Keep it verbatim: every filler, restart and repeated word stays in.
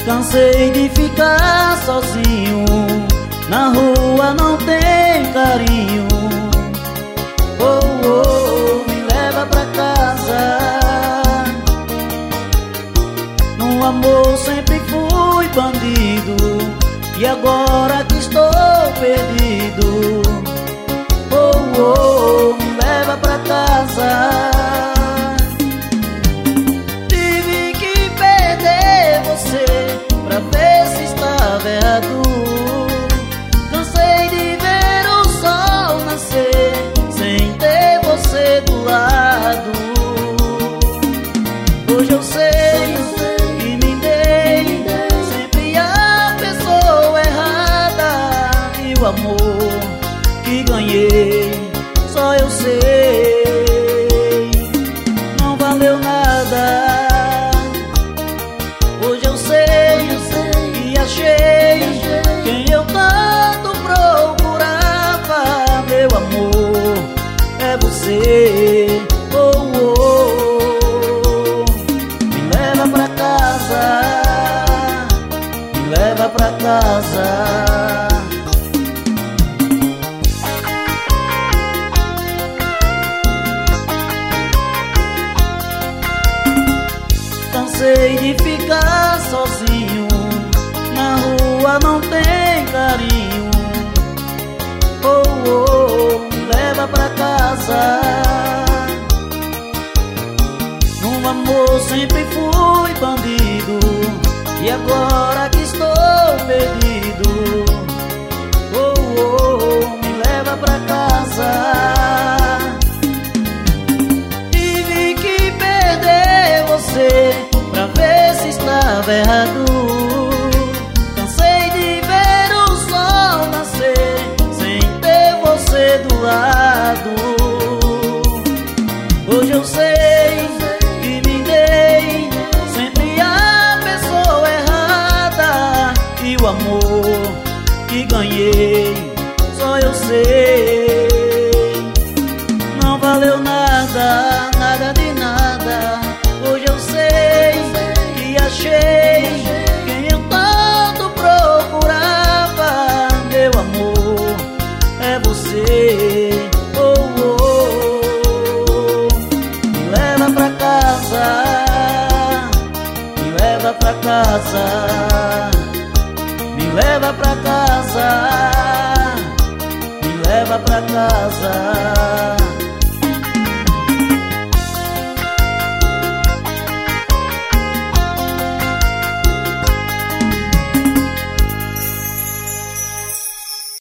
Cansei de ficar sozinho, na rua não tem carinho. Oh, oh, me leva pra casa. No amor sempre fui bandido, e agora que estou perdido. Oh, oh, me leva pra casa. Tive que perder você pra ver se estava errado. Cansei de ver o sol nascer sem ter você do lado. Hoje eu sei que me dei sempre a pessoa errada, e o amor que ganhei só eu sei não valeu nada. Hoje eu sei, eu sei e achei quem eu tanto procurava. Meu amor, é você. Oh, oh, oh. Me leva pra casa, me leva pra casa. Cansei de ficar sozinho, na rua não tem carinho. Oh, oh, me leva pra casa. No amor sempre fui bandido, e agora que estou perdido. Oh, oh, me leva pra casa. Tive que perder você pra ver se estava errado. Cansei de ver o sol nascer sem ter você do lado. Hoje eu sei que me dei sempre a pessoa errada, e o amor que ganhei só eu sei não valeu nada, nada de nada. Hoje eu sei que achei quem eu tanto procurava. Meu amor, é você. Oh, oh, oh. Me leva pra casa, me leva pra casa, me leva pra casa, me leva pra casa.